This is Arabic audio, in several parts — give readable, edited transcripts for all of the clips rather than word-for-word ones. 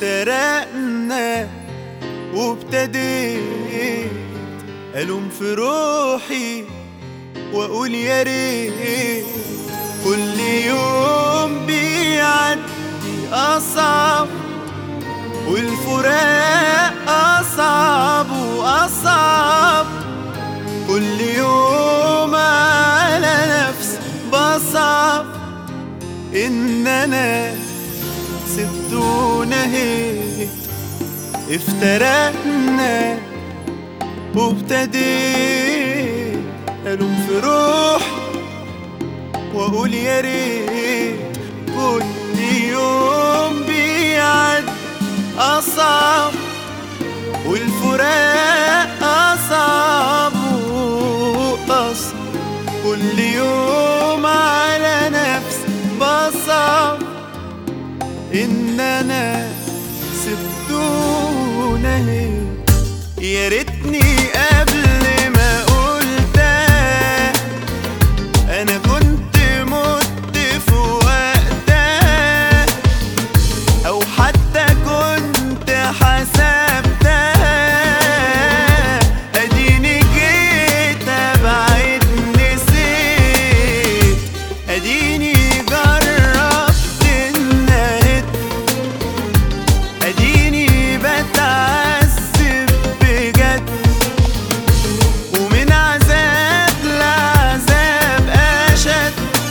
افترقنا وابتديت ألوم في روحي وأقول يا ريت كل يوم بيعدي أصعب والفراق أصعب وأصعب. كل يوم على نفسي بصعب إن أنا سبت ونهيت. افترقنا وابتديت ألوم في روحي وأقول يا ريت كل يوم بيعدي أصعب والفراق أصعب وأصعب. كل يوم على نفسي بصعب إن أنا سبت ونهيت. يا ريتني قبل ما قلتها أنا كنت مت في وقتها، أو حتى كنت حسبتها. أديني جيت أبعد نسيت، أديني جربت النهد، أديني بتعذب بجد. ومن عذاب لعذاب أشد،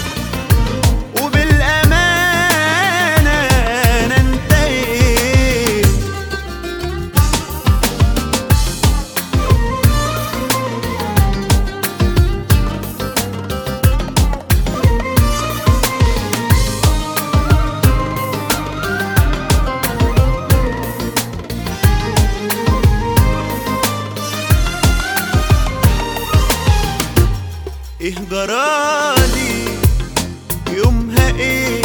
وبالأمانة أنا انتهيت. إيه جرالي يومها إيه